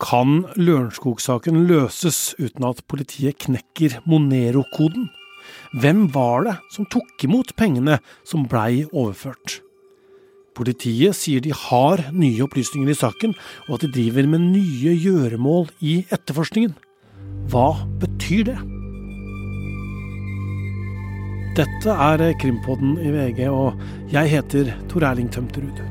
Kan Lørenskog-saken løses uten at politiet knekker Monero-koden? Hvem var det som tok imot pengene som blei overført? Politiet sier de har nye opplysninger i saken, og at de driver med nye gjøremål i etterforskningen. Hva betyr det? Dette er Krimpodden i VG, og jeg heter Tor Erling Tømterud.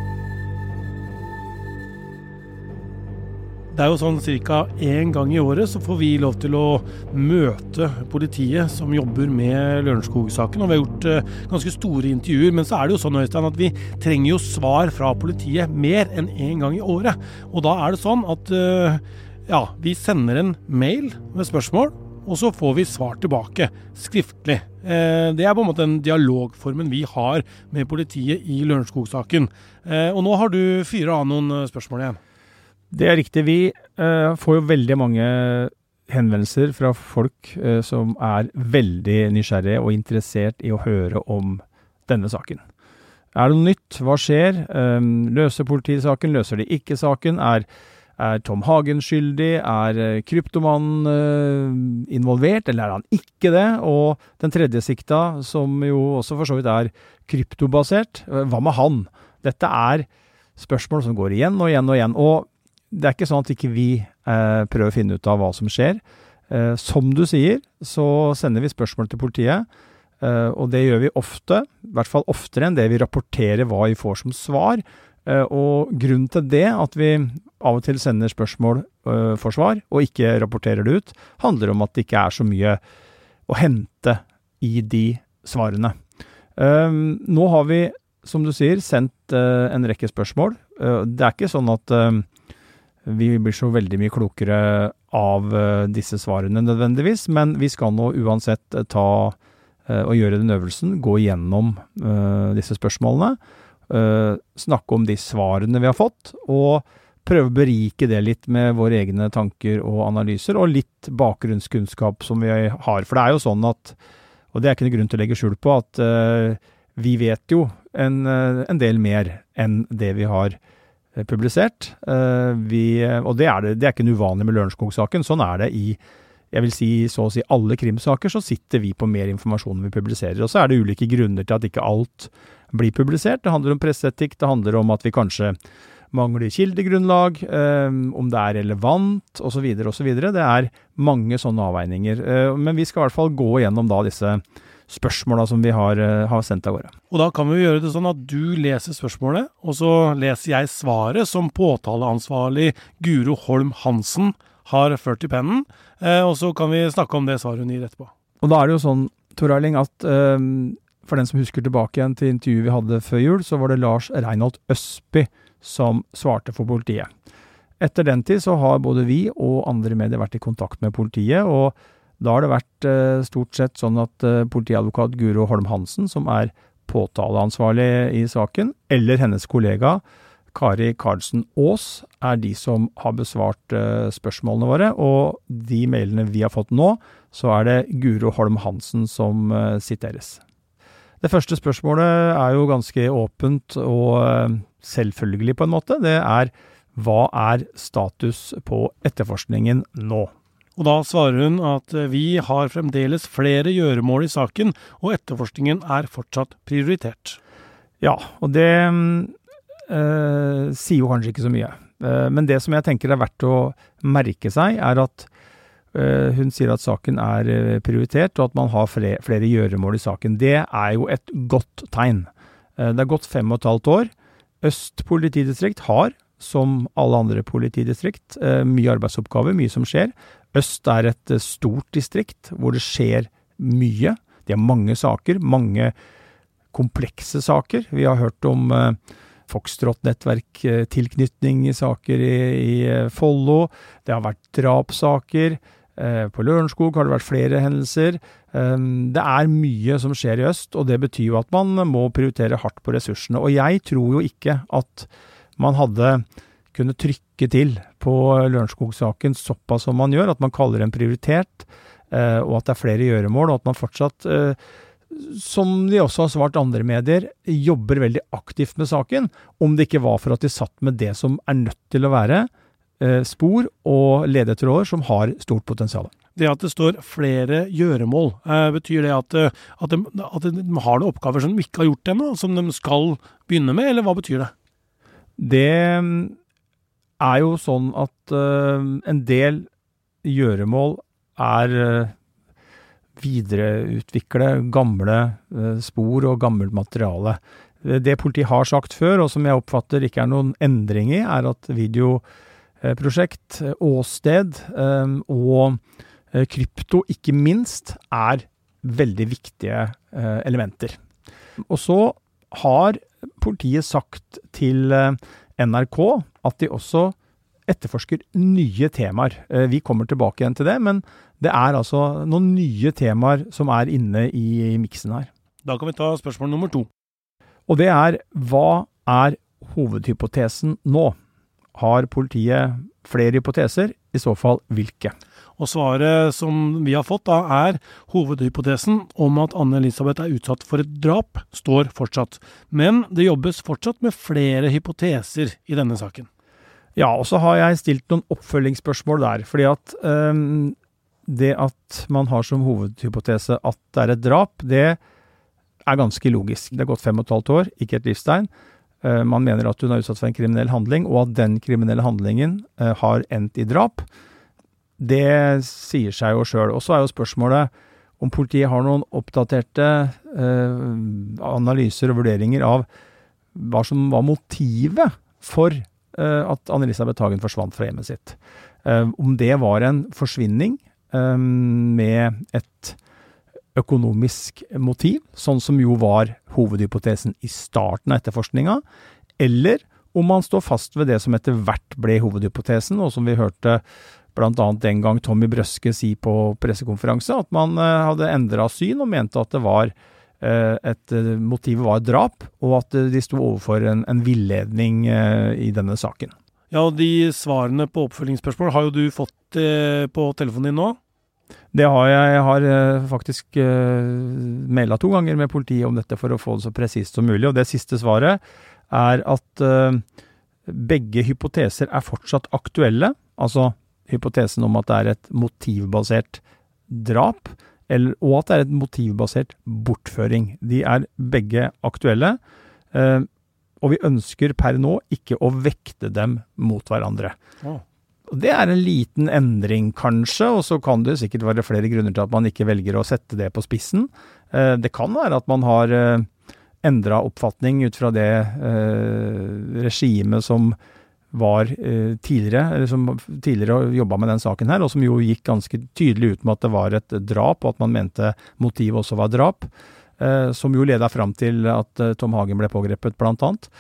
Det er jo sånn cirka en gang i året så får vi lov til å møte politiet som jobber med Lørenskog-saken, og vi har gjort ganske store intervjuer, men så er det jo sånn, Øystein, at vi trenger jo svar fra politiet mer enn en gang i året. Og da er det sånn at vi sender en mail med spørsmål, og så får vi svar tilbake skriftlig. Det er på en måte den dialogformen vi har med politiet i Lørenskog-saken. Og nå har du fyret av noen spørsmål igjen. Det er riktig. Vi får jo veldig mange henvendelser fra folk som er veldig nysgjerrige og interessert i å høre om denne saken. Er det noe nytt? Hva skjer? Løser politiet saken? Løser de ikke saken? Er Tom Hagen skyldig? Er kryptomannen involvert? Eller er han ikke det? Og den tredje sikta, som jo også for så vidt er kryptobasert, hva med han? Dette er spørsmål som går igjen og igjen og igjen, og det er ikke sånn at ikke vi prøver å finne ut av hva som skjer. Som du sier, så sender vi spørsmål til politiet, og det gjør vi ofte, i hvert fall oftere enn det vi rapporterer hva vi får som svar. Og grunnen til det, at vi av og til sender spørsmål for svar, og ikke rapporterer det ut, handler om at det ikke er så mye å hente i de svarene. Nå har vi, som du sier, sendt en rekke spørsmål. Det er ikke sånn at vi blir så veldig mye klokere av disse svarene nødvendigvis, men vi skal nå uansett ta og gjøre den øvelsen, gå igjennom disse spørsmålene, snakke om de svarene vi har fått, og prøve å berike det litt med våre egne tanker og analyser, og litt bakgrunnskunnskap som vi har. For det er jo sånn at, og det er ikke noe grunn til å legge skjul på, at vi vet jo en del mer enn det vi har publisert, og det er ikke en uvanlig med Lørenskog-saken, sånn er det i, jeg vil si, så å si alle krimsaker, så sitter vi på mer informasjon vi publiserer, og så er det ulike grunner til at ikke alt blir publisert. Det handler om presseetikk, det handler om at vi kanskje mangler kildegrunnlag, om det er relevant, og så videre, og så videre. Det er mange sånne avveininger, men vi skal i hvert fall gå gjennom da disse spørsmålene som vi har sendt av gårde. Og da kan vi gjøre det sånn at du leser spørsmålet, og så leser jeg svaret som påtaleansvarlig Guro Holm Hansen har ført i pennen, og så kan vi snakke om det svaret hun gir etterpå. Og da er det jo sånn, Tor Erling, at for den som husker tilbake igjen til intervjuet vi hadde før jul, så var det Lars Reinholdt Østby som svarte for politiet. Etter den tid så har både vi og andre medier vært i kontakt med politiet, og da har det vært stort sett sånn at politiadvokat Guro Holm Hansen, som er påtaleansvarlig i saken, eller hennes kollega Kari Karlsen Aas, er de som har besvart spørsmålene våre, og de mailene vi har fått nå, så er det Guro Holm Hansen som siteres. Det første spørsmålet er jo ganske åpent og selvfølgelig på en måte. Det er, hva er status på etterforskningen nå? Og da svarer hun at vi har fremdeles flere gjøremål i saken, og etterforskningen er fortsatt prioritert. Ja, og det sier jo kanskje ikke så mye. Men det som jeg tenker er verdt å merke seg, er at hun sier at saken er prioritert, og at man har flere gjøremål i saken. Det er jo et godt tegn. Det er gått 5,5 år. Øst politidistrikt har, som alle andre politidistrikt, mye arbeidsoppgaver, mye som skjer. Øst er et stort distrikt hvor det skjer mye. Det er mange saker, mange komplekse saker. Vi har hørt om Foxtrot-nettverk, tilknytning i saker i Follo. Det har vært drapssaker. På Lørenskog har det vært flere hendelser. Det er mye som skjer i øst, og det betyr jo at man må prioritere hardt på ressursene. Og jeg tror jo ikke at man hadde kunne trykke til på Lørenskog-saken såpass som man gjør, at man kaller den prioritert, og at det er flere gjøremål, og at man fortsatt, som de også har svart andre medier, jobber veldig aktivt med saken, om det ikke var for at de satt med det som er nødt til å være spor og ledetråder som har stort potensial. Det at det står flere gjøremål, betyr det at de har noen oppgaver som de ikke har gjort ennå, som de skal begynne med, eller hva betyr det? Det jo sånn at en del gjøremål videreutvikle gamle spor og gammelt materiale. Det politiet har sagt før, og som jeg oppfatter ikke noen endring i, at videoprosjekt, åsted og krypto ikke minst veldig viktige elementer. Og så har politiet sagt til NRK at de også etterforsker nye temaer. Vi kommer tilbake igjen til det, men det altså noen nye temaer som inne i miksen her. Da kan vi ta spørsmål nummer 2. Og det hva hovedhypotesen nå? Har politiet flere hypoteser? I så fall hvilke? Og svaret som vi har fått da hovedhypotesen om at Anne-Elisabeth utsatt for et drap, står fortsatt. Men det jobbes fortsatt med flere hypoteser i denne saken. Ja, og så har jeg stilt noen oppfølgingsspørsmål der, fordi at det at man har som hovedhypotese at det et drap, det ganske logisk. Det har gått 5,5 år, ikke et livstegn. Man mener at hun utsatt for en kriminell handling, og at den kriminelle handlingen har endt i drap. Det sier seg jo selv. Og så jo spørsmålet om politiet har noen oppdaterte analyser og vurderinger av hva som var motivet for at Anne-Elisabeth Hagen forsvant fra hjemmet sitt. Om det var en forsvinning med et økonomisk motiv, sånn som jo var hovedhypotesen i starten av etterforskninga, eller om man står fast ved det som etter hvert ble hovedhypotesen, og som vi hørte blant annet den gang Tommy Brøske si på pressekonferanse, at man hadde endret syn og mente at det var motivet var drap, og at de stod overfor en villedning i denne saken. Ja, og de svarene på oppfølgingsspørsmål har jo du fått på telefonen din nå? Det har jeg. Jeg har faktisk mailet 2 ganger med politiet om dette for å få det så presist som mulig, og det siste svaret at begge hypoteser fortsatt aktuelle, altså hypotesen om at det et motivbasert drap, og at det et motivbasert bortføring. De begge aktuelle, og vi ønsker per nå ikke å vekte dem mot hverandre. Det en liten endring kanskje, og så kan det sikkert være flere grunner til at man ikke velger å sette det på spissen. Det kan være at man har endret oppfatning ut fra det regimet som var tidligere, eller som tidligere jobbet med den saken her, og som jo gikk ganske tydelig ut med at det var et drap, og at man mente motivet også var drap, som jo ledet frem til at Tom Hagen ble pågrepet blant annet.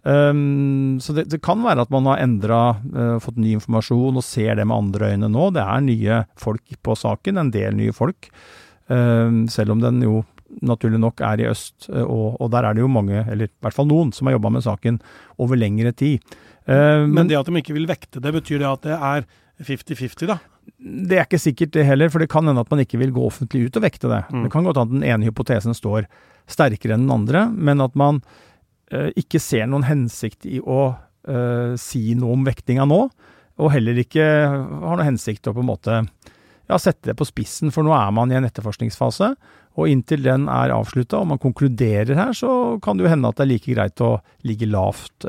Så det kan være at man har fått ny informasjon og ser det med andre øyne nå. Det nye folk på saken, en del nye folk, selv om den jo naturlig nok i øst, og der det jo mange, eller i hvert fall noen, som har jobbet med saken over lengre tid. Men det at de ikke vil vekte det, betyr det at det 50-50 da? Det ikke sikkert det heller, for det kan hende at man ikke vil gå offentlig ut og vekte det. Det kan godt at den ene hypotesen står sterkere enn den andre, men at man ikke ser noen hensikt i å si noe om vektinga nå, og heller ikke har noen hensikt å på en måte sette det på spissen, for nå man i en etterforskningsfase, og inntil den avsluttet, og man konkluderer her, så kan det jo hende at det like greit å ligge lavt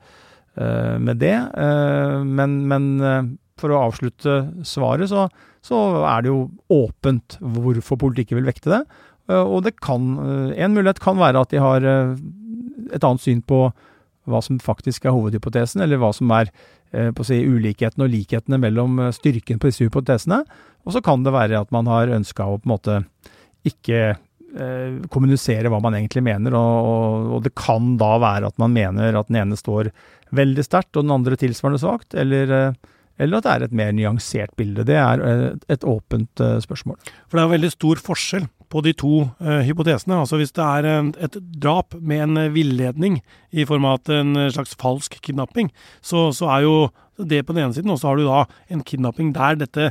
med det, men for å avslutte svaret, så det jo åpent hvorfor politiet ikke vil vekte det, og en mulighet kan være at de har et annet syn på hva som faktisk hovedhypotesen, eller hva som på å si, ulikhetene og likhetene mellom styrken på disse hypotesene, og så kan det være at man har ønsket å på en måte ikke kommunisere hva man egentlig mener, og det kan da være at man mener at den ene står veldig sterkt, og den andre tilsvarende svagt, eller at det et mer nyansert bilde. Det et åpent spørsmål. For det veldig stor forskjell på de to hypotesene. Altså hvis det et drap med en villedning i form av en slags falsk kidnapping, så jo det på den ene siden, og så har du da en kidnapping der dette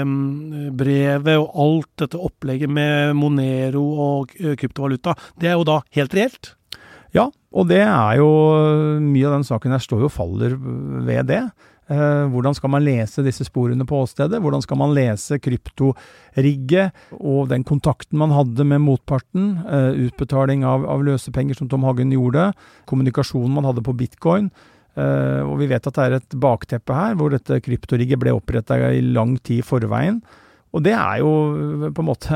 brevet og alt dette opplegget med Monero og kryptovaluta, det jo da helt reelt. Ja, Og det jo mye av den saken her står jo og faller ved det. Hvordan skal man lese disse sporene på åstedet? Hvordan skal man lese kryptorigget og den kontakten man hadde med motparten? Utbetaling av løsepenger som Tom Hagen gjorde, kommunikasjonen man hadde på bitcoin. Og vi vet at det et bakteppe her, hvor dette kryptorigget ble opprettet i lang tid i forveien. Og det jo på en måte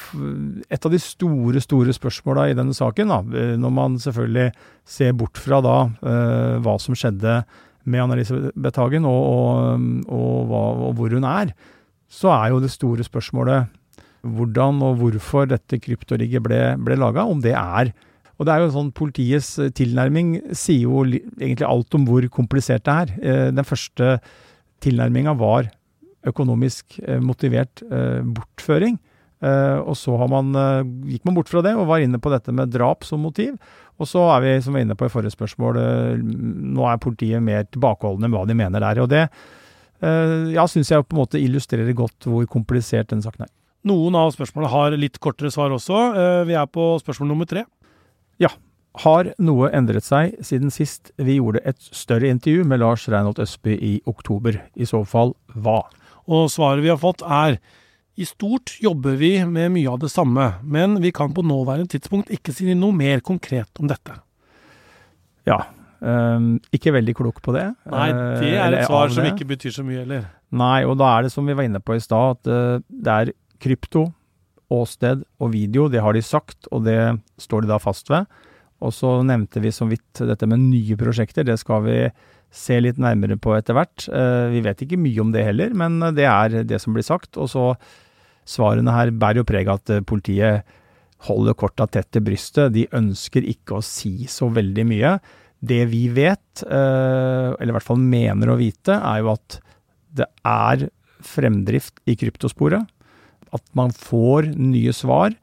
et av de store spørsmålene i denne saken, da, når man selvfølgelig ser bort fra da, hva som skjedde med Anne-Elisabeth Hagen og hvor hun så jo det store spørsmålet hvordan og hvorfor dette kryptorigget ble laget, om det og det jo sånn politiets tilnærming sier jo egentlig alt om hvor komplisert det Den første tilnærmingen var økonomisk motivert bortføring, og så gikk man bort fra det og var inne på dette med drap som motiv, og så vi, som vi inne på i forrige spørsmål, nå politiet mer tilbakeholdende med hva de mener der, og det synes jeg på en måte illustrerer godt hvor komplisert den saken Noen av spørsmålene har litt kortere svar også. Vi på spørsmål nummer 3. Ja, har noe endret seg siden sist vi gjorde et større intervju med Lars Reinholt Østby i oktober? I så fall, hva? Og svaret vi har fått i stort jobber vi med mye av det samme, men vi kan på nåværende tidspunkt ikke si noe mer konkret om dette. Ja, ikke veldig klok på det. Nei, det et svar som ikke betyr så mye, eller? Nei, og da det som vi var inne på i stad, at det krypto, åsted og video, det har de sagt, og det står de da fast ved. Og så nevnte vi så vidt dette med nye prosjekter, det skal vi se litt nærmere på etter hvert. Vi vet ikke mye om det heller, men det det som blir sagt. Og så svarene her bærer jo preg at politiet holder korta tett til brystet. De ønsker ikke å si så veldig mye. Det vi vet, eller i hvert fall mener å vite, jo at det fremdrift i kryptosporet. At man får nye svar.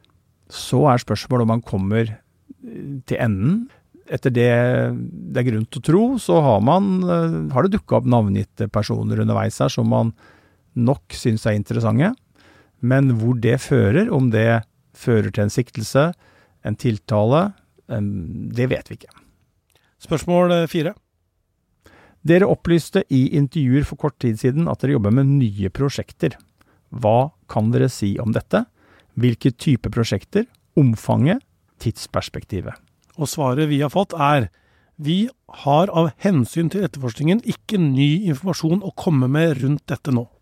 Så spørsmålet om man kommer til enden. Etter det grunn til å tro, så har det dukket opp navngitte personer underveis her som man nok synes interessante. Men hvor det fører, om det fører til en siktelse, en tiltale, det vet vi ikke. Spørsmål 4. Dere opplyste i intervjuer for kort tid siden at dere jobber med nye prosjekter. Hva kan dere si om dette? Hvilke type prosjekter? Omfanget? Tidsperspektivet? Og svaret vi har fått vi har av hensyn til etterforskningen ikke ny informasjon å komme med rundt dette nå.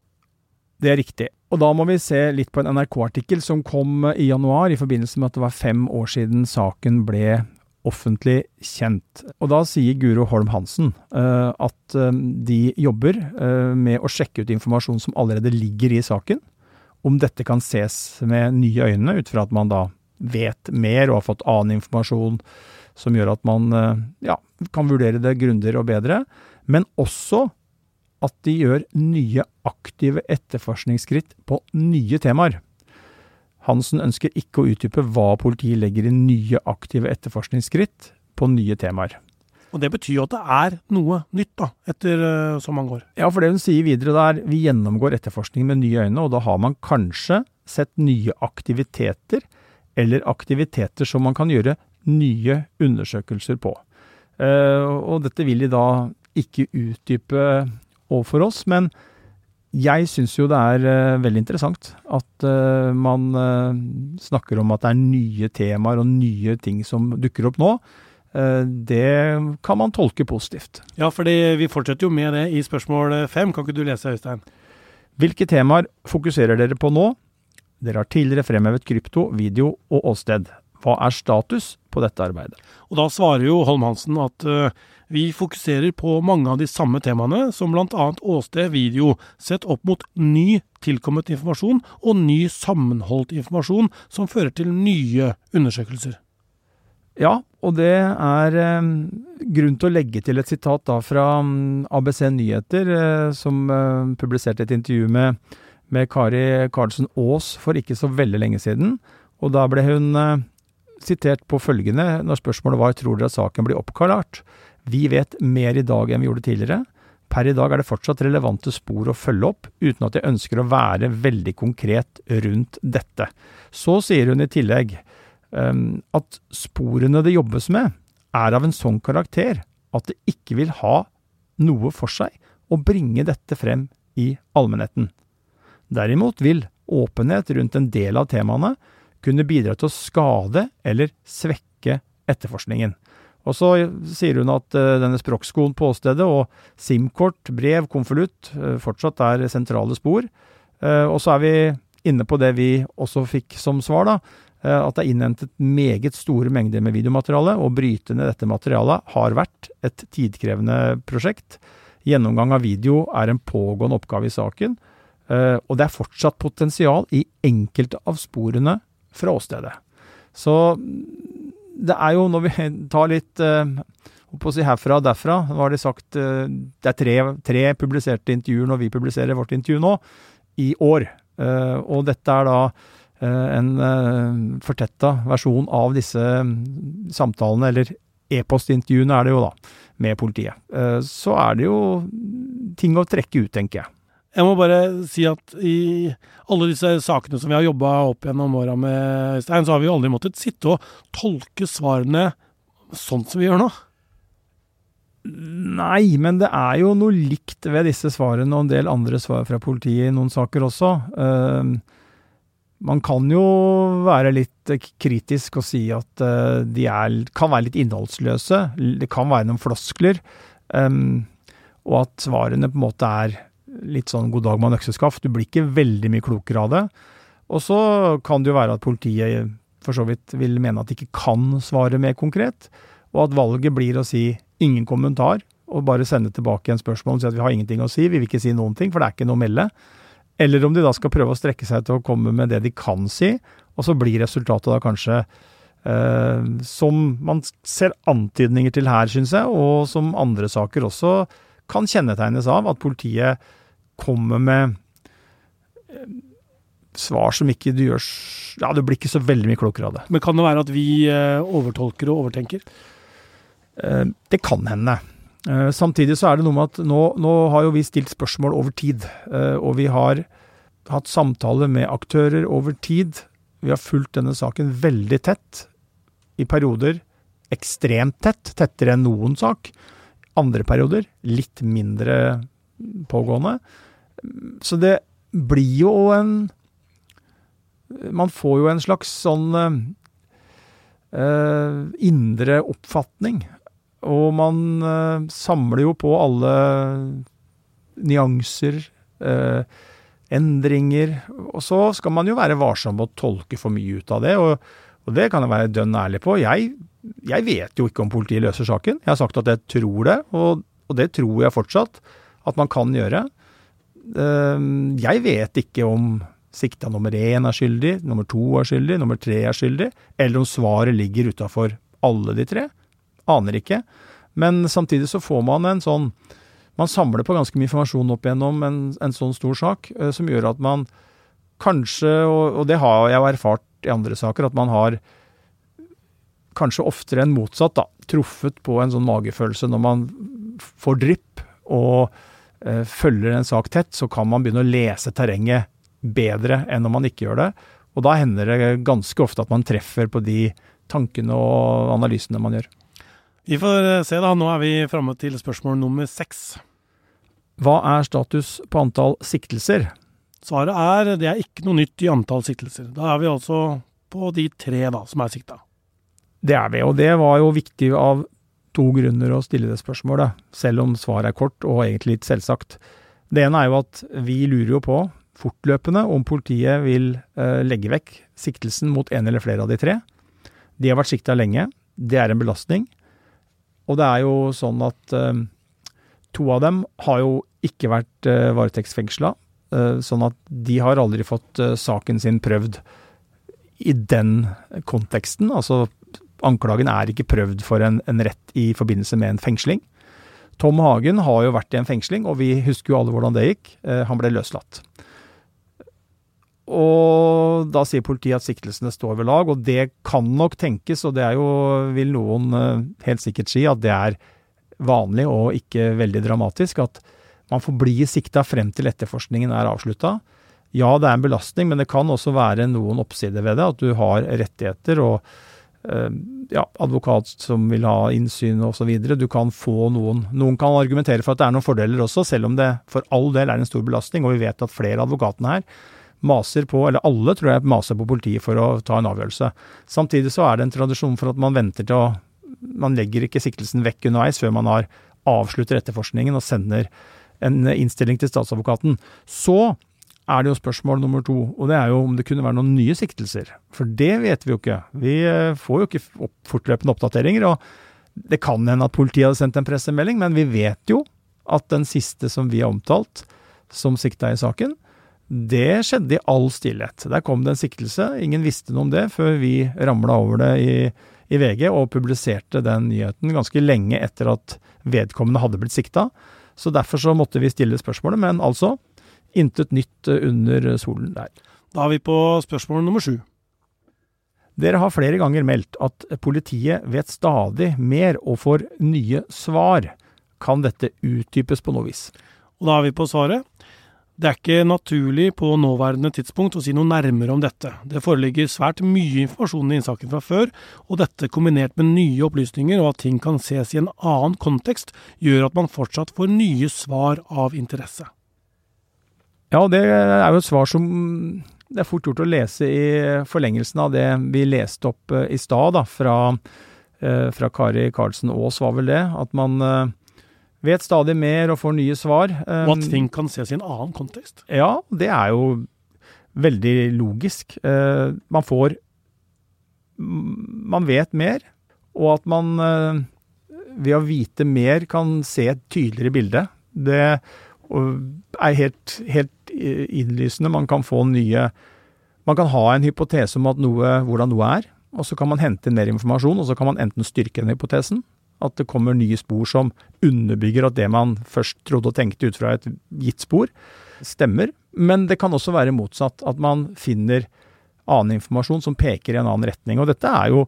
Det riktig. Og da må vi se litt på en NRK-artikkel som kom i januar i forbindelse med at det var 5 år siden saken ble offentlig kjent. Og da sier Guro Holm Hansen at de jobber med å sjekke ut informasjon som allerede ligger i saken, om dette kan ses med nye øyne, ut fra at man da vet mer og har fått annen informasjon som gjør at man kan vurdere det grundigere og bedre, men også at de gjør nye aktive etterforskningsskritt på nye temaer. Hansen ønsker ikke å utdype hva politiet legger i nye aktive etterforskningsskritt på nye temaer. Og det betyr jo at det noe nytt da, etter så mange år. Ja, for det hun sier videre vi gjennomgår etterforskning med nye øyne, og da har man kanskje sett nye aktiviteter, eller aktiviteter som man kan gjøre nye undersøkelser på. Og dette vil de da ikke utdype overfor oss, men jeg synes jo det veldig interessant at man snakker om at det nye temaer og nye ting som dukker opp nå. Det kan man tolke positivt. Ja, for vi fortsetter jo med det i spørsmål 5. Kan ikke du lese, Øystein? Hvilke temaer fokuserer dere på nå? Dere har tidligere fremhevet krypto, video og åsted. Hva status på dette arbeidet? Og da svarer jo Holm Hansen at vi fokuserer på mange av de samme temaene, som blant annet åsted, video, sett opp mot ny tilkommet informasjon og ny sammenholdt informasjon som fører til nye undersøkelser. Ja, og det grunn til å legge til et sitat da fra ABC Nyheter, som publiserte et intervju med Kari Karlsen Aas for ikke så veldig lenge siden, og da ble hun sitert på følgende når spørsmålet var: tror dere at saken blir oppklart? Vi vet mer i dag enn vi gjorde tidligere. Per i dag det fortsatt relevante spor å følge opp, uten at jeg ønsker å være veldig konkret rundt dette. Så sier hun i tillegg at sporene det jobbes med av en sånn karakter at det ikke vil ha noe for seg å bringe dette frem i allmennheten. Derimot vil åpenhet rundt en del av temaene kunne bidra til å skade eller svekke etterforskningen. Og så sier hun at denne språkskolen på åstedet og SIM-kort, brev, konvolutt fortsatt sentrale spor. Og så vi inne på det vi også fikk som svar da, at det innhentet meget store mengder med videomateriale, og bryte ned dette materialet har vært et tidkrevende prosjekt. Gjennomgang av video en pågående oppgave i saken, og det fortsatt potensial i enkelte av sporene fra åstedet. Så det jo, når vi tar litt på å si herfra og derfra, nå har de sagt det tre publiserte intervjuer når vi publiserer vårt intervju nå, i år. Og dette da en fortettet versjon av disse samtalene, eller e-postintervjuene det jo da, med politiet. Så det jo ting å trekke ut, tenker jeg. Jeg må bare si at i alle disse sakene som vi har jobbet opp gjennom årene med Øystein, så har vi jo aldri måttet sitte og tolke svarene sånn som vi gjør nå. Nei, men det jo noe likt ved disse svarene og en del andre svar fra politiet i noen saker også. Man kan jo være litt kritisk og si at de kan være litt innholdsløse. Det kan være noen floskler, og at svarene på en måte litt sånn god dag med økseskaft. Du blir ikke veldig mye klokere av det. Og så kan det jo være at politiet for så vidt vil mene at de ikke kan svare mer konkret, og at valget blir å si ingen kommentar, og bare sende tilbake en spørsmål og si at vi har ingenting å si, vi vil ikke si noen ting, for det ikke noe å melde. Eller om de da skal prøve å strekke seg til å komme med det de kan si, og så blir resultatet da kanskje som man ser antydninger til her, synes jeg, og som andre saker også kan kjennetegnes av, at politiet kommer med svar som ikke du gjør, ja, det blir ikke så veldig mye klokere av det. Men kan det være at vi overtolker og overtenker? Det kan hende. Samtidig så det noe med at nå har jo vi stilt spørsmål over tid, og vi har hatt samtaler med aktører over tid. Vi har fulgt denne saken veldig tett, i perioder ekstremt tett, tettere enn noen sak. Andre perioder litt mindre pågående. Så det blir jo man får jo en slags sånn indre oppfatning, og man samler jo på alle nyanser, endringer, og så skal man jo være varsom med å tolke for mye ut av det, og det kan jeg være dønn ærlig på. Jeg vet jo ikke om politiet løser saken. Jeg har sagt at jeg tror det, og det tror jeg fortsatt at man kan gjøre. Jeg vet ikke om sikta nummer 1 skyldig, nummer 2 skyldig, nummer 3 skyldig, eller om svaret ligger utenfor alle de 3. Aner ikke. Men samtidig så får man man samler på ganske mye informasjon opp gjennom en sånn stor sak, som gjør at man kanskje, og det har jeg erfart i andre saker, at man har kanskje oftere enn motsatt da, truffet på en sånn magefølelse når man får drypp og følger en sak tett, så kan man begynne å lese terrenget bedre enn når man ikke gjør det. Og da hender det ganske ofte at man treffer på de tankene og analysene man gjør. Vi får se da, nå vi fremme til spørsmål nummer 6. Hva status på antall siktelser? Svaret det ikke noe nytt i antall siktelser. Da vi altså på de 3 da, som sikta. Det vi, og det var jo viktig av 2 grunner å stille det spørsmålet, selv om svaret kort og egentlig litt selvsagt. Det ene jo at vi lurer jo på fortløpende om politiet vil legge vekk siktelsen mot en eller flere av de 3. De har vært siktet lenge, det en belastning, og det jo sånn at 2 av dem har jo ikke vært varetektsfengslet, sånn at de har aldri fått saken sin prøvd i den konteksten, altså anklagen ikke prøvd for en rett i forbindelse med en fengsling. Tom Hagen har jo vært i en fengsling, og vi husker jo alle hvordan det gikk. Han ble løslatt. Og da sier politiet at siktelsene står ved lag, og det kan nok tenkes, og det jo, vil noen helt sikkert si, at det vanlig og ikke veldig dramatisk, at man får bli siktet frem til etterforskningen avsluttet. Ja, det en belastning, men det kan også være noen oppsider ved det, at du har rettigheter, og advokat som vil ha innsyn og så videre. Du kan få noen kan argumentere for at det noen fordeler også, selv om det for all del en stor belastning, og vi vet at flere av advokatene her maser på, eller alle tror jeg maser på politiet for å ta en avgjørelse. Samtidig så det en tradisjon for at man venter til man legger ikke siktelsen vekk underveis før man har avsluttet etterforskningen og sender en innstilling til statsadvokaten. Så det jo spørsmål nummer 2, og det jo om det kunne være noen nye siktelser. For det vet vi jo ikke. Vi får jo ikke fortløpende oppdateringer, og det kan hende at politiet hadde sendt en pressemelding, men vi vet jo at den siste som vi har omtalt, som sikta i saken, det skjedde i all stillhet. Der kom det en siktelse, ingen visste noe om det før vi ramlet over det i VG og publiserte den nyheten ganske lenge etter at vedkommende hadde blitt sikta. Så derfor så måtte vi stille spørsmålet, men altså intet nytt under solen der. Da vi på spørsmål nummer 7. Dere har flere ganger meldt at politiet vet stadig mer og får nye svar. Kan dette utdypes på noe vis? Og da vi på svaret. Det ikke naturlig på nåværende tidspunkt å si noe nærmere om dette. Det foreligger svært mye informasjon i innsaken fra før, og dette kombinert med nye opplysninger og at ting kan ses i en annen kontekst, gjør at man fortsatt får nye svar av interesse. Ja, det jo et svar som det fort gjort å lese i forlengelsen av det vi leste opp i stad, fra Kari Karlsen Aas var vel det, at man vet stadig mer og får nye svar. Og at ting kan ses i en annen kontekst. Ja, det jo veldig logisk. Man vet mer, og at man ved å vite mer kan se et tydeligere bilde. Det helt innlysende. Man kan ha en hypotese om at hvordan noe og så kan man hente inn mer informasjon, og så kan man enten styrke den hypotesen, at det kommer nye spor som underbygger at det man først trodde og tenkte ut fra et gitt spor, stemmer. Men det kan også være motsatt, at man finner annen informasjon som peker i en annen retning. Og dette jo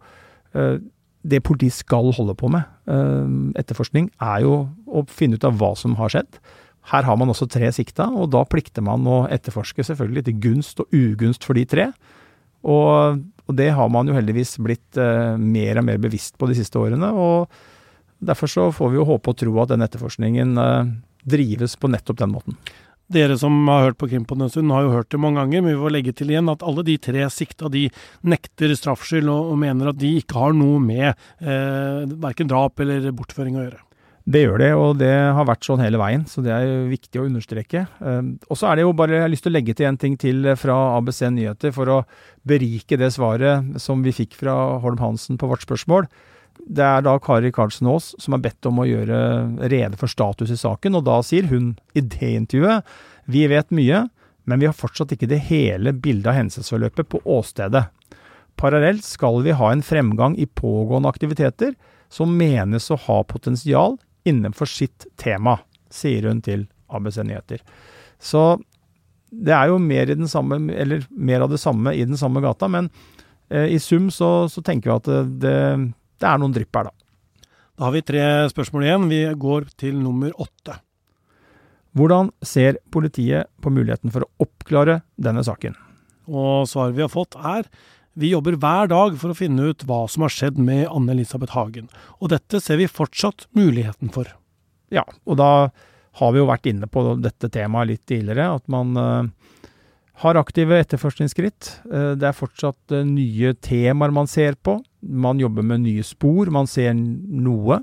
det politiet skal holde på med. Etterforskning jo å finne ut av hva som har skjedd. Her har man også 3 sikta, og da plikter man å etterforske selvfølgelig til gunst og ugunst for de 3. Og det har man jo heldigvis blitt mer og mer bevisst på de siste årene, og derfor så får vi jo håpe og tro at den etterforskningen drives på nettopp den måten. Dere som har hørt på Krimpodden en stund har jo hørt det mange ganger, men vi får legge til igjen at alle de 3 sikta, de nekter straffskyld og mener at de ikke har noe med hverken drap eller bortføring å gjøre. Det gjør det, og det har vært sånn hele veien, så det viktig å understreke. Og så det jo bare, jeg har lyst til å legge til en ting til fra ABC Nyheter for å berike det svaret som vi fikk fra Holm Hansen på vårt spørsmål. Det da Kari Karlsen Aas som har bedt om å gjøre rede for status i saken, og da sier hun i det intervjuet, vi vet mye, men vi har fortsatt ikke det hele bildet av hendelsesforløpet på åstedet. Parallelt skal vi ha en fremgang i pågående aktiviteter som menes å ha potensial innenfor sitt tema, sier hun til ABC Nyheter. Så det jo mer i den samme, eller mer av det samme i den samme gata, men i sum så tenker vi at det noen drypp her da. Da har vi 3 spørsmål igjen. Vi går til nummer 8. Hvordan ser politiet på muligheten for å oppklare denne saken? Og svaret vi har fått vi jobber hver dag for å finne ut hva som har skjedd med Anne-Elisabeth Hagen. Og dette ser vi fortsatt muligheten for. Ja, og da har vi jo vært inne på dette temaet litt tidligere, at man har aktive etterforskningsskritt. Det fortsatt nye temaer man ser på. Man jobber med nye spor, man ser noe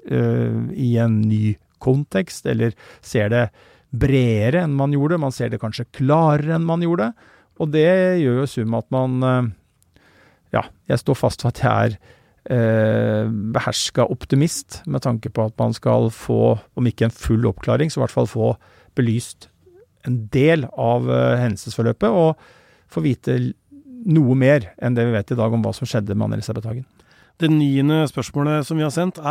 i en ny kontekst, eller ser det bredere enn man gjorde, man ser det kanskje klarere enn man gjorde, og det gjør jo sum at man jeg står fast for at jeg behersket optimist med tanke på at man skal få, om ikke en full oppklaring, så i hvert fall få belyst en del av hendelsesforløpet og få vite noe mer enn det vi vet i dag om hva som skjedde med Anne-Elisabeth Hagen. Det 9. spørsmålet som vi har sendt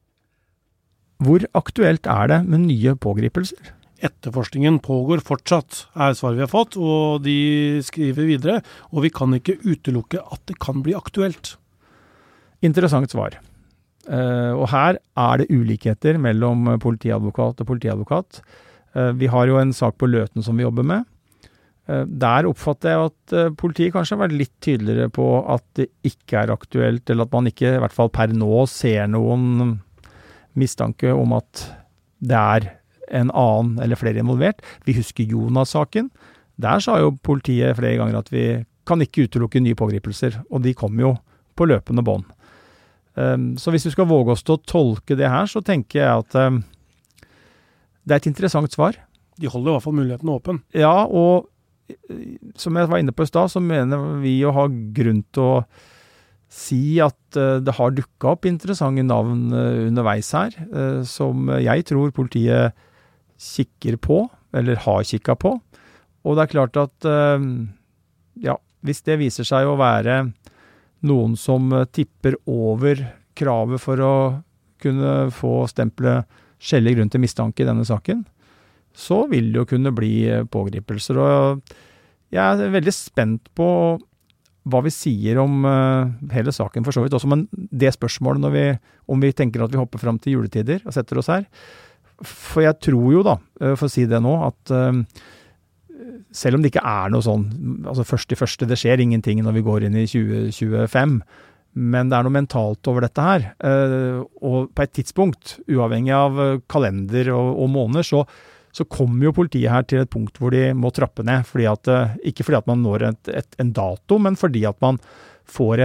hvor aktuelt det med nye pågripelser? Etterforskningen pågår fortsatt, svaret vi har fått, og de skriver videre, og vi kan ikke utelukke at det kan bli aktuelt. Interessant svar. Og her det ulikheter mellom politiadvokat og politiadvokat. Vi har jo en sak på Løten som vi jobber med. Der oppfatter jeg at politiet kanskje har vært litt tydeligere på at det ikke er aktuelt, eller at man ikke, i hvert fall per nå, ser noen mistanke om at det er en annen eller flere involvert. Vi husker Jonas-saken. Der sa jo politiet flere ganger at vi kan ikke utelukke nye pågripelser, og de kom jo på løpende bånd. Så hvis vi skal våge oss til å tolke det her, så tenker jeg at det er et interessant svar. De holder i hvert fall muligheten åpen. Ja, og som jeg var inne på i stad, så mener vi å ha grunn til å si at det har dukket opp interessante navn underveis her, som jeg tror politiet kikker på, eller har kikket på. Og det er klart at ja, hvis det viser seg å være noen som tipper over kravet for å kunne få stempelet skjellig grunn til mistanke i denne saken, så vil det jo kunne bli pågripelser. Og jeg er veldig spent på hva vi sier om hele saken for så vidt også, men det spørsmålet om vi tenker at vi hopper frem til juletider og setter oss her, for jeg tror jo da, for å si det nå, at selv om det ikke er noe sånn, altså første, det skjer ingenting når vi går inn i 2025, men det er noe mentalt over dette her, og på et tidspunkt, uavhengig av kalender og måneder, så kommer jo politiet her til et punkt hvor de må trappe ned, ikke fordi at man når en dato, men fordi at man får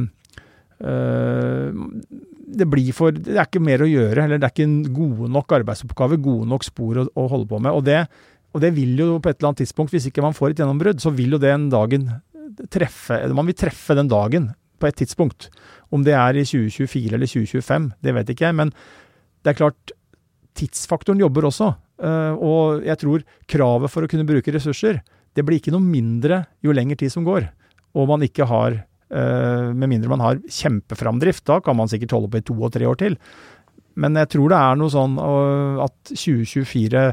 det er ikke mer å gjøre, eller det er ikke en gode nok arbeidsoppgave, gode nok spor å holde på med, og det vil jo på et eller annet tidspunkt, hvis ikke man får et gjennombrudd, så vil jo den dagen man vil treffe den dagen på et tidspunkt. Om det er i 2024 eller 2025, det vet ikke jeg, men det er klart, tidsfaktoren jobber også, og jeg tror kravet for å kunne bruke ressurser, det blir ikke noe mindre jo lenger tid som går, og man ikke har, med mindre man har kjempeframdrift, da kan man sikkert holde på i 2 og 3 år til. Men jeg tror det er noe sånn at 2024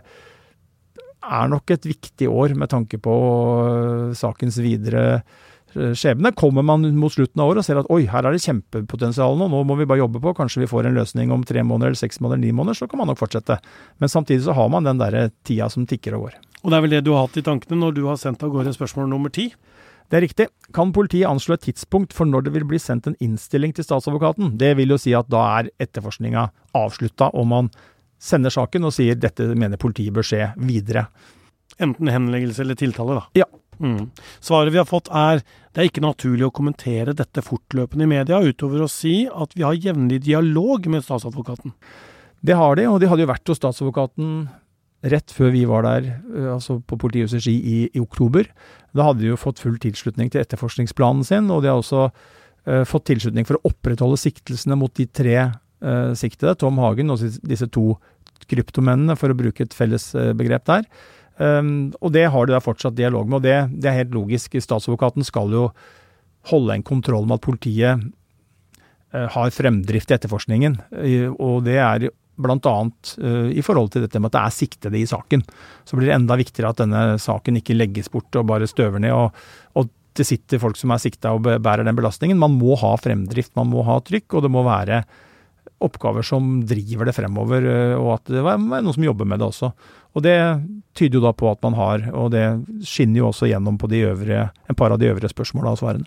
er nok et viktig år med tanke på sakens videre skjebne. Kommer man mot slutten av året og ser at oi, her er det kjempepotensial nå må vi bare jobbe på, kanskje vi får en løsning om 3 måneder, 6 måneder, 9 måneder, så kan man nok fortsette. Men samtidig så har man den der tida som tikker og går. Og det er vel det du har hatt i tankene når du har sendt av gårde spørsmål nummer 10? Det er riktig. Kan politiet anslå et tidspunkt for når det vil bli sendt en innstilling til statsadvokaten? Det vil jo si at da er etterforskninga avsluttet, og man sender saken og sier dette mener politiet bør skje videre. Enten henleggelse eller tiltale da? Ja. Svaret vi har fått det er ikke naturlig å kommentere dette fortløpende i media, utover å si at vi har jevnlig dialog med statsadvokaten. Det har de, og de hadde jo vært hos statsadvokaten rett før vi var der, altså på politihuset Ski i oktober. Da hadde de jo fått full tilslutning til etterforskningsplanen sin, og de har også fått tilslutning for å opprettholde siktelsene mot de 3 siktede, Tom Hagen og disse 2 kryptomennene, for å bruke et felles begrep der. Og det har de da fortsatt dialog med, og det er helt logisk. Statsadvokaten skal jo holde en kontroll med at politiet har fremdrift i etterforskningen, og det er blant annet i forhold til dette med at det er siktede i saken. Så blir det enda viktigere at denne saken ikke legges bort og bare støver ned, og det sitter folk som er siktet og bærer den belastningen. Man må ha fremdrift, man må ha trykk, og det må være oppgaver som driver det fremover, og at det er noen som jobber med det også. Og det tyder jo da på at man har, og det skinner jo også gjennom på en par av de øvrige spørsmålene og svarene.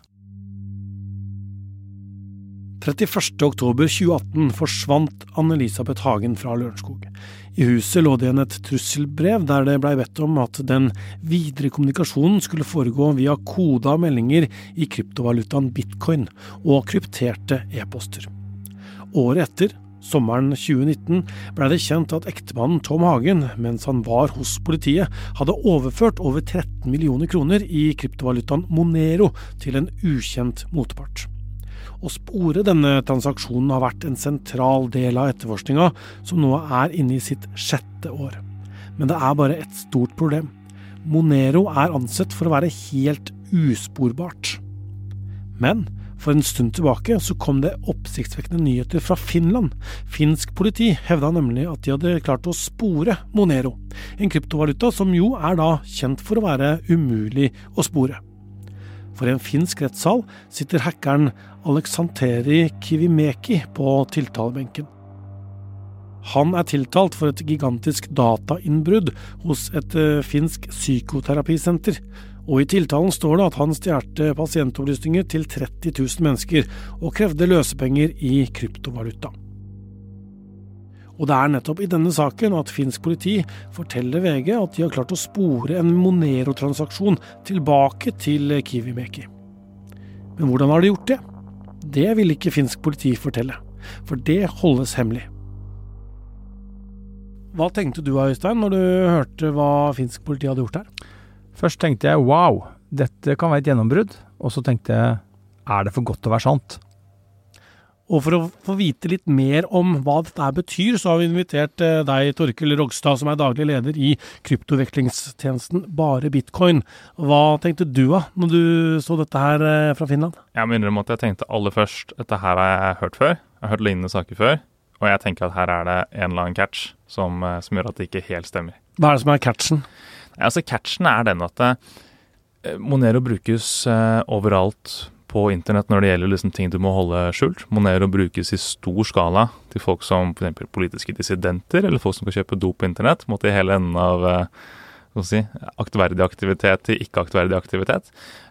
31. oktober 2018 forsvant Anne-Elisabeth Hagen fra Lørenskog. I huset lå det igjen et trusselbrev der det ble bedt om at den videre kommunikasjonen skulle foregå via koda meldinger i kryptovalutaen bitcoin og krypterte e-poster. Året etter, sommeren 2019, ble det kjent at ektemannen Tom Hagen, mens han var hos politiet, hadde overført over 13 millioner kroner i kryptovalutaen Monero til en ukjent motpart. Å spore denne transaksjonen har vært en sentral del av etterforskninga, som nå er inne i sitt 6. år. Men det er bare et stort problem. Monero er ansett for å være helt usporbart. Men for en stund tilbake så kom det oppsiktsvekkende nyheter fra Finland. Finsk politi hevdet nemlig at de hadde klart å spore Monero, en kryptovaluta som jo er da kjent for å være umulig å spore. For i en finsk rettssal sitter hackeren Aleksanteri Kivimeki på tiltalebenken. Han tiltalt for et gigantisk datainnbrudd hos et finsk psykoterapisenter, og i tiltalen står det at han stjerte pasientopplysninger til 30 000 mennesker og krevde løsepenger i kryptovaluta. Og det nettopp i denne saken at finsk politi forteller VG at de har klart å spore en Monero-transaksjon tilbake til Kivimeki. Men hvordan har de gjort det? Det vil ikke finsk politi fortelle, for det holdes hemmelig. Hva tenkte du, Øystein, når du hørte hva finsk politi hadde gjort her? Først tenkte jeg, wow, dette kan være et gjennombrudd. Og så tenkte jeg, det for godt til å være sant? Og for å få vite litt mer om hva dette betyr, så har vi invitert deg, Torkel Rogstad, som daglig leder i kryptovekslingstjenesten Bare Bitcoin. Hva tenkte du når du så dette her fra Finland? Jeg må innrømme at jeg tenkte aller først, dette her har jeg hørt før. Jeg har hørt lignende saker før. Og jeg tenker at her det en eller annen catch som gjør at det ikke helt stemmer. Hva det som catchen? Altså catchen den at Monero brukes overalt på internett når det gjelder liksom ting du må holde skjult. Monero brukes i stor skala til folk som for eksempel politiske dissidenter, eller folk som kan kjøpe dop på internett, måtte i hele enden av aktverdig aktivitet til ikke-aktverdig aktivitet.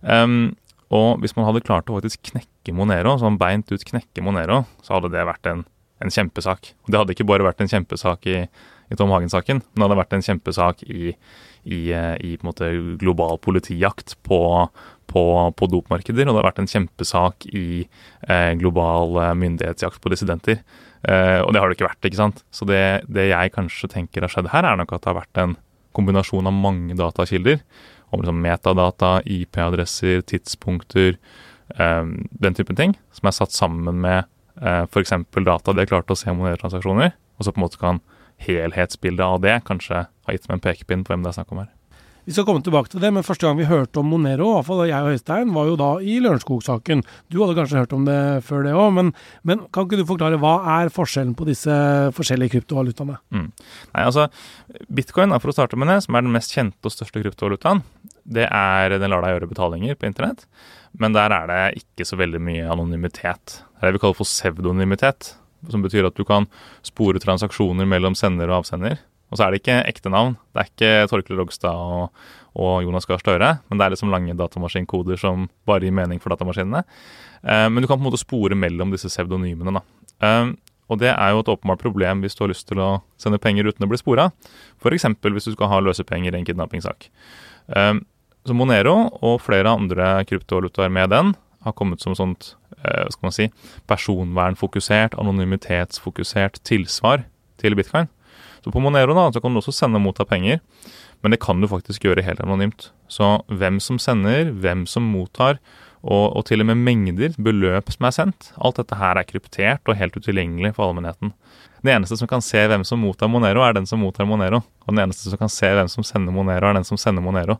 Og hvis man hadde klart å faktisk knekke Monero, sånn beint ut knekke Monero, så hadde det vært en kjempesak. Og det hadde ikke bare vært en kjempesak i Tom Hagen-saken, men det hadde vært en kjempesak i på en måte global politijakt på dopmarkeder, og det hadde vært en kjempesak i global myndighetsjakt på dissidenter. Og det har det ikke vært, ikke sant? Så det jeg kanskje tenker har skjedd her, nok at det har vært en kombinasjon av mange datakilder, om liksom metadata, IP-adresser, tidspunkter, den typen ting, som satt sammen med for eksempel data det klart å se Monero-transaksjoner, og så på en måte kan helhetsbildet av det kanskje ha gitt meg en pekepinn på hvem det snakk om her. Vi skal komme tilbake til det, men første gang vi hørte om Monero, i hvert fall jeg og Øystein, var jo da i Lørenskog-saken. Du hadde kanskje hørt om det før det også, men kan ikke du forklare hva forskjellen på disse forskjellige kryptovalutaene? Nei, altså, Bitcoin for å starte med det, som den mest kjente og største kryptovalutaen, den lar deg gjøre betalinger på internett, men der det ikke så veldig mye anonymitet. Det vi kaller for pseudonymitet, som betyr at du kan spore transaksjoner mellom sender og avsender. Og så det ikke ekte navn. Det ikke Torkel Rogstad og Jonas Gahr Støre, men det liksom lange datamaskinkoder som bare gir mening for datamaskinene. Men du kan på en måte spore mellom disse pseudonymene. Og det jo et åpenbart problem hvis du har lyst til å sende penger uten å bli sporet. For eksempel hvis du skal ha løsepenger i en kidnappingsak. Så Monero og flere andre kryptovalutaer med den har kommet som sånt, skal man si, personvernfokusert, anonymitetsfokusert tilsvar til Bitcoin. Så på Monero så kan du også sende og motta penger, men det kan du faktisk gjøre helt anonymt. Så hvem som sender, hvem som mottar, og til og med mengder, beløp som sendt, alt dette her kryptert og helt utilgjengelig for allmennheten. Den eneste som kan se hvem som mottar Monero, den som mottar Monero. Og den eneste som kan se hvem som sender Monero, den som sender Monero.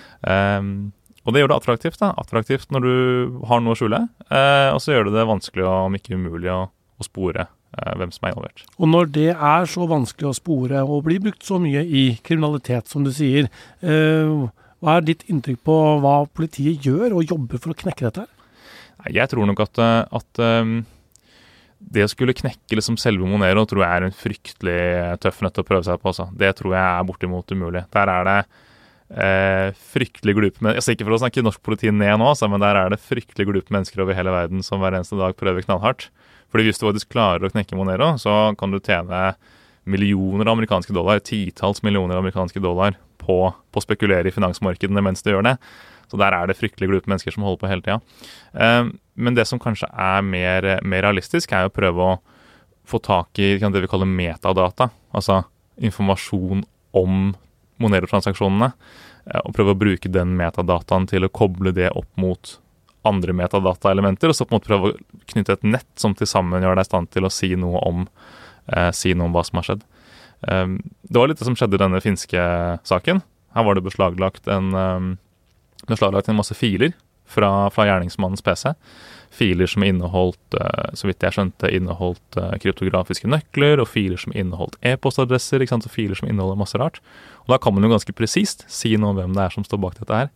Og det gjør det attraktivt attraktivt når du har noe å skjule, og så gjør det vanskelig om ikke umulig å spore hvem som involvert. Og når det så vanskelig å spore og blir brukt så mye i kriminalitet som du sier, hva ditt inntrykk på hva politiet gjør og jobber for å knekke dette her? Jeg tror nok at det å skulle knekke liksom selve Monero tror jeg en fryktelig tøff nøtt å prøve seg på. Også. Det tror jeg bortimot umulig. Der det fryktelig glupe mennesker, ikke for å snakke norsk politi ned nå, men der det fryktelig glupe mennesker over hele verden som hver eneste dag prøver knallhardt. Fordi hvis du faktisk klarer å knekke Monero, så kan du tjene millioner av amerikanske dollar, titalls millioner av amerikanske dollar på å spekulere i finansmarkedene mens du gjør det. Så der det fryktelig glupe mennesker som holder på hele tiden. Men det som kanskje mer realistisk å prøve å få tak i det vi kaller metadata, altså informasjon om Monero-transaksjonene, og prøve å bruke den metadataen til å koble det opp mot andre metadata-elementer, og så på en måte prøve å knytte et nett som til sammen gjør deg i stand til å si noe om hva som har skjedd. Det var litt det som skjedde i denne finske saken. Her var det beslaglagt en masse filer fra gjerningsmannens PC. Filer som inneholdt, så vidt jeg skjønte, kryptografiske nøkler, og filer som inneholdt e-postadresser, ikke sant? Og filer som inneholder masse rart. Og da kan man jo ganske presist si noe om hvem det som står bak dette her.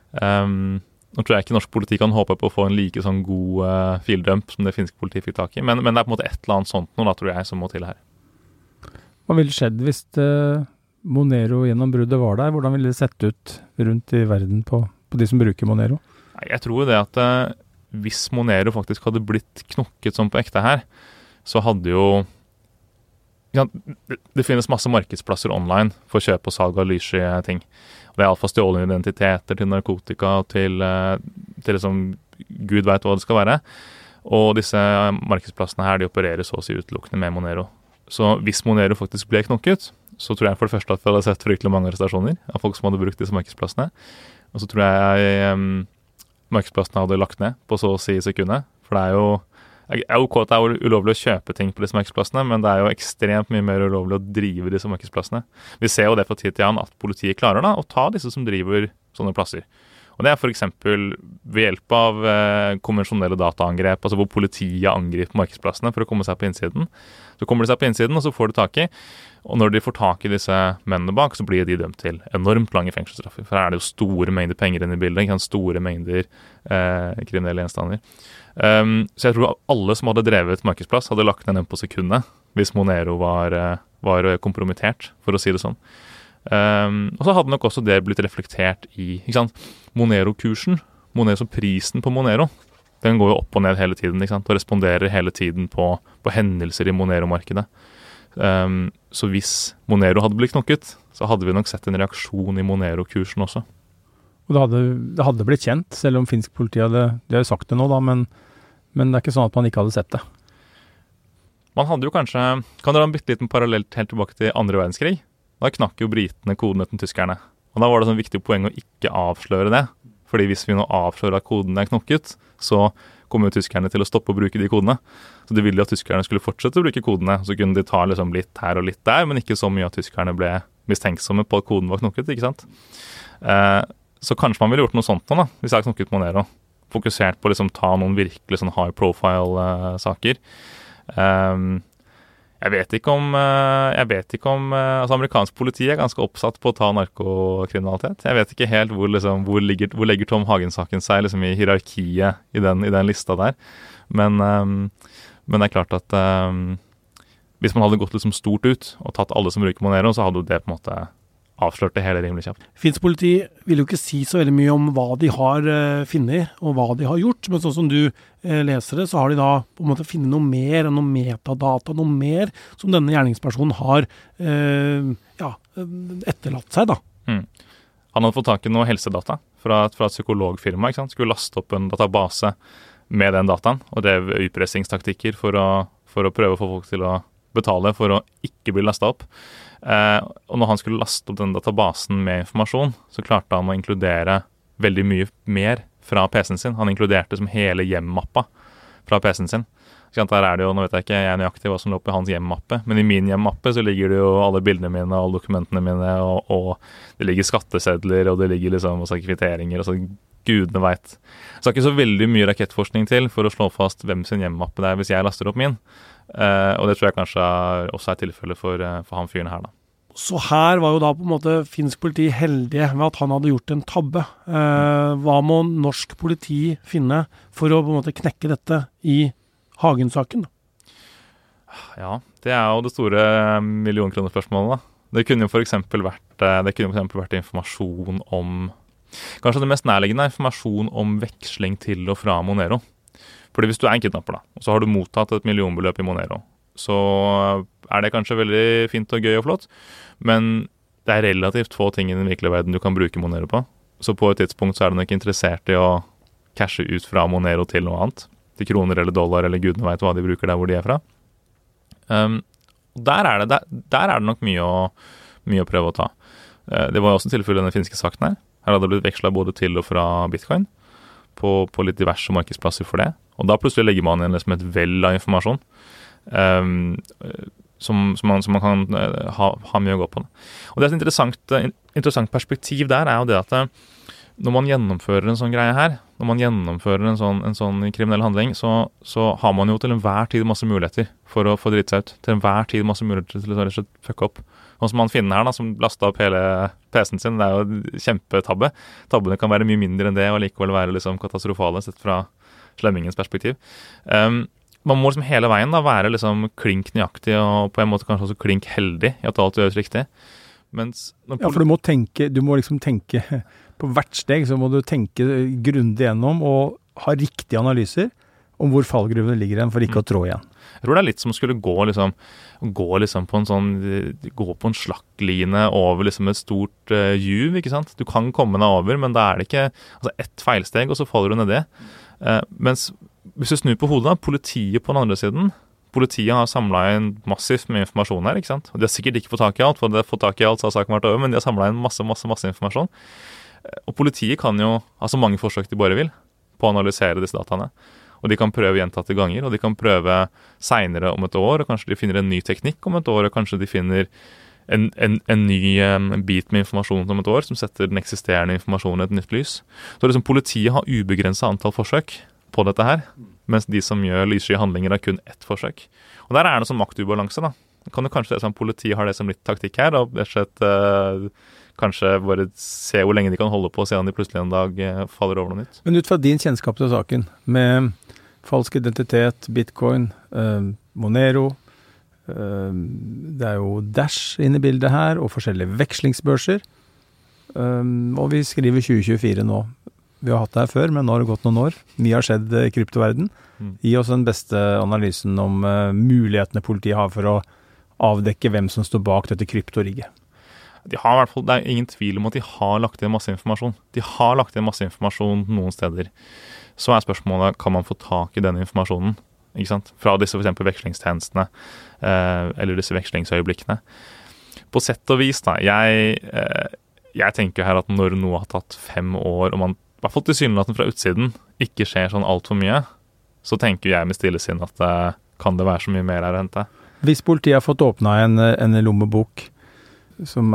Nå tror jeg ikke norsk politi kan håpe på å få en like sånn god fildump som det finske politi fikk tak i, men det på en måte et eller annet sånt nå, da tror jeg, som må til her. Hva ville skjedd hvis Monero gjennom bruddet var der? Hvordan ville det sett ut rundt i verden på de som bruker Monero? Jeg tror det at hvis Monero faktisk hadde blitt knokket sånn på ekte her, så hadde jo ja, det finnes masse markedsplasser online for kjøp og salg av lyssky ting. Det alt fra stjålne identiteter til narkotika til liksom Gud vet hva det skal være. Og disse markedsplassene her, de opererer så å si utelukkende med Monero. Så hvis Monero faktisk ble knokket, så tror jeg for det første at vi hadde sett fryktelig mange arrestasjoner av folk som hadde brukt disse markedsplassene. Og så tror jeg markedsplassene hadde lagt ned på så å si sekundet. For det er jo ok at det er ulovlig å kjøpe ting på disse markedsplassene, men det er jo ekstremt mye mer ulovlig å drive disse markedsplassene. Vi ser jo det fra tid til annen at politiet klarer da å ta disse som driver sånne plasser. Og det er for eksempel ved hjelp av konvensjonelle dataangrep, altså hvor politiet angriper markedsplassene for å komme seg på innsiden. Så kommer de seg på innsiden, og så får de tak i. Og når de får tak i disse mennene bak, så blir de dømt til enormt lange fengselsstraffer. For her er det jo store mengder penger inne i bildet, store mengder kriminelle gjenstander. Så jeg tror alle som hadde drevet markedsplass hadde lagt ned den på sekundet hvis Monero var kompromittert, for å si det sånn. Og så hadde nok også det blitt reflektert i Monero-kursen. Så prisen på Monero, den går jo opp og ned hele tiden, og responderer hele tiden på hendelser i Monero-markedet. Så hvis Monero hadde blitt knokket, så hadde vi nok sett en reaksjon i Monero-kursen også. Og det hadde blitt kjent, selv om finsk politi de har jo sagt det nå da, men det er ikke sånn at man ikke hadde sett det. Man hadde jo kanskje, kan dere ha en bitteliten parallelt helt tilbake til 2. verdenskrig? Da knakk jo britene kodene til tyskerne. Og da var det sånn viktig poeng å ikke avsløre det. Fordi hvis vi nå avslører at koden er knokket, så kommer jo tyskerne til å stoppe å bruke de kodene. Så de ville jo at tyskerne skulle fortsette å bruke kodene. Så kunne de ta liksom litt her og litt der, men ikke så mye at tyskerne ble mistenksomme på at koden var knokket, ikke sant? Så kanskje man ville gjort noe sånt nå da, hvis jeg har knokket Monero. Fokusert på liksom ta noen virkelig sånn high profile saker. Jeg vet ikke om altså amerikansk politi er ganske oppsatt på å ta narkokriminalitet. Jeg vet ikke helt hvor legger Tom Hagen-saken seg liksom i hierarkiet i den lista der. Men det er klart at hvis man hadde gått liksom stort ut og tatt alle som bruker Monero, så hadde det på en måte avslørt det hele rimelig kjapt. Finsk politi vil jo ikke si så veldig mye om hva de har funnet og hva de har gjort, men sånn som du leser det, så har de da på en måte funnet noe mer, noe metadata, noe mer som denne gjerningspersonen har etterlatt seg da. Han hadde fått tak i noe helsedata fra et psykologfirma, ikke sant? Skulle laste opp en database med den dataen, og drev utpressingstaktikker for å prøve å få folk til å betale for å ikke bli lastet opp. Og når han skulle laste opp den databasen med informasjon, så klarte han å inkludere veldig mye mer fra PC-en sin. Han inkluderte som hele hjemmappa fra PC-en sin. Der er det jo, nå vet jeg ikke jeg nøyaktig hva som lå på hans hjemmappe, men i min hjemmappe så ligger det jo alle bildene mine, alle dokumentene mine, og det ligger skattesedler, og det ligger liksom også kvitteringer, og så gudene vet. Så det er ikke så veldig mye rakettforskning til for å slå fast hvem sin hjemmappe det er hvis jeg laster opp min. Og det tror jeg kanskje også er tilfellet for han fyren her da. Så her var jo da på en måte finsk politi heldige ved at han hadde gjort en tabbe. Hva må norsk politi finne for å på en måte knekke dette i Hagen-saken? Ja, det er jo det store millionkronerspørsmålet da. Det kunne jo for eksempel vært informasjon om, kanskje det mest nærliggende informasjon om veksling til og fra Monero. Fordi hvis du er en kidnapper da, og så har du mottatt et millionbeløp i Monero, så er det kanskje veldig fint og gøy og flott, men det er relativt få ting i den virkelige verden du kan bruke Monero på. Så på et tidspunkt så er du nok interessert i å cashe ut fra Monero til noe annet, til kroner eller dollar, eller gudene vet hva de bruker der hvor de er fra. Der er det nok mye å prøve å ta. Det var også tilfellet i den finske saken her. Her hadde det blitt vekslet både til og fra bitcoin, på litt diverse markedsplasser for det. Og da plutselig legger man igjen liksom et vell av informasjon som man kan ha mye å gå på. Og det er et interessant perspektiv der er jo det at når man gjennomfører en sånn greie her, når man gjennomfører en sånn kriminell handling, så har man jo til enhver tid masse muligheter for å få dritt seg ut. Til enhver tid masse muligheter til å rett og slett fucke opp. Sånn som man finner her da, som lastet opp hele PC-en sin, det er jo kjempetabbe. Tabbene kan være mye mindre enn det, og likevel være liksom katastrofale sett fra slemmingens perspektiv. man må liksom hele veien da være liksom klink nøyaktig og på en måte kanskje også klink heldig i at alt gjøres riktig. Mens for du må liksom tenke på hvert steg, så må du tenke grundig gjennom og ha riktige analyser om hvor fallgruvene ligger igjen for ikke å trå igjen. Jeg tror det litt som å skulle gå på en slakkline over liksom et stort juv, ikke sant? Du kan komme deg over, men da det ikke ett feilsteg, og så faller du ned det. Mens hvis du snur på hodet, politiet på den andre siden, politiet har samlet inn massivt med informasjon her, ikke sant? Og de har sikkert ikke fått tak i alt, for de har fått tak i alt, så har saken vært over, men de har samlet inn masse informasjon. Og politiet kan jo ha så mange forsøk de bare vil på å analysere disse dataene. Og de kan prøve gjentatte ganger, og de kan prøve senere om et år, og kanskje de finner en ny teknikk om et år, og kanskje de finner en ny bit med informasjon om et år, som setter den eksisterende informasjonen i et nytt lys. Så liksom politiet har ubegrenset antall forsøk på dette her, mens de som gjør lyssky handlinger har kun ett forsøk. Og der det sånn maktubalanse da. Kan du kanskje politiet har det som litt taktikk her, og rett og slett kanskje bare se hvor lenge de kan holde på, siden de plutselig en dag faller over noe nytt. Men ut fra din kjennskap til saken, med falsk identitet, bitcoin, Monero, det jo Dash inne i bildet her, og forskjellige vekslingsbørser, og vi skriver 2024 nå. Vi har hatt det her før, men nå har det gått noen år. Mye har skjedd i kryptoverden. Gi oss den beste analysen om mulighetene politiet har for å avdekke hvem som står bak dette kryptorigget. De har I hvert fall, det ingen tvil om at de har lagt inn masse informasjon. De har lagt inn masse informasjon noen steder. Så spørsmålet, kan man få tak i denne informasjonen? Ikke sant? Fra disse for eksempel vekslingstjenestene, eller disse vekslingsøyeblikkene. På sett og vis da, jeg tenker her at når noe har tatt 5 år, og man I hvert fall tilsynelatende fra utsiden ikke skjer sånn alt for mye, så tenker jeg med stille sinn at kan det være så mye mer her å hente. Hvis politiet har fått åpnet en lommebok som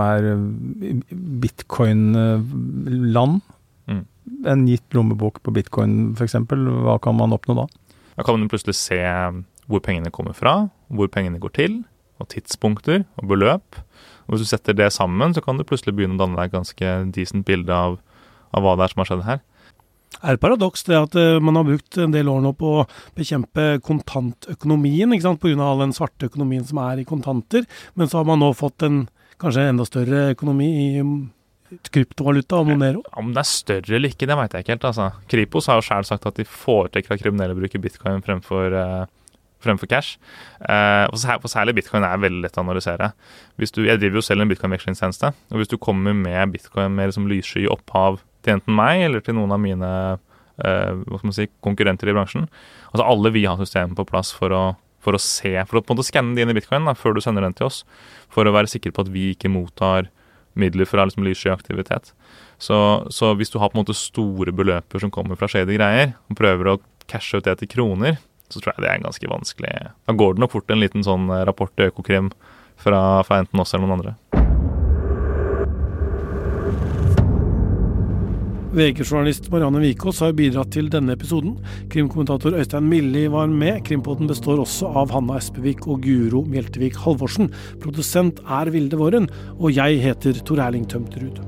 bitcoin-land, en gitt lommebok på bitcoin for eksempel, hva kan man oppnå da? Da kan man plutselig se hvor pengene kommer fra, hvor pengene går til, og tidspunkter og beløp. Og hvis du setter det sammen, så kan du plutselig begynne å danne deg et ganske decent bilde av hva det som har skjedd her. Et paradoks det at man har brukt en del år nå på å bekjempe kontantøkonomien, ikke sant, på grunn av all den svarte økonomien som I kontanter, men så har man nå fått kanskje enda større økonomi I kryptovaluta og Monero. Om det større eller ikke, det vet jeg ikke helt. Altså. Kripos har jo selv sagt at de foretrekker at kriminelle bruker bitcoin fremfor cash. For særlig bitcoin veldig lett å analysere. Jeg driver jo selv en bitcoin-vekslingstjeneste, og hvis du kommer med bitcoin med liksom lyssky opphav til enten meg eller til noen av mine konkurrenter I bransjen, altså alle vi har systemet på plass for å på en måte skanne dine bitcoin da, før du sender den til oss, for å være sikker på at vi ikke mottar midler fra liksom lyssky aktivitet. Så hvis du har på en måte store beløper som kommer fra shady greier, og prøver å cashe ut det til kroner, så tror jeg det ganske vanskelig. Da går det nok fort en liten sånn rapport til Økokrim fra enten oss eller noen andre. VG-journalist Marianne Vikås har bidratt til denne episoden. Krimkommentator Øystein Milli var med. Krimpodden består også av Hanna Espevik og Guro Mjeltevik Halvorsen. Produsent Vilde Våren, og jeg heter Tor Erling Tømterud.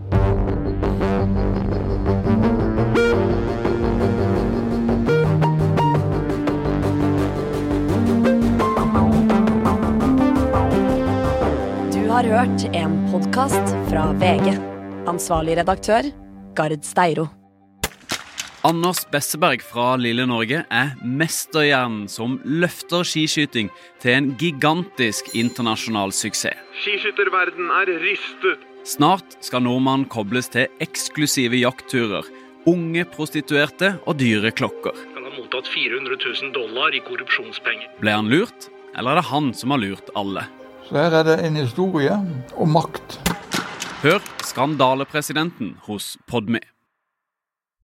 Du har hørt en podcast fra VG. Ansvarlig redaktør Gard Steiro. Anders Besseberg fra Lille Norge mesterhjernen som løfter skiskyting til en gigantisk internasjonal suksess. Skiskytterverden rystet. Snart skal nordmannen kobles til eksklusive jaktturer, unge prostituerte og dyre klokker. Han har mottatt $400,000 I korrupsjonspenger. Ble han lurt, eller det han som har lurt alle? Så her det en historie om makt. Hør Skandalepresidenten hos Podme.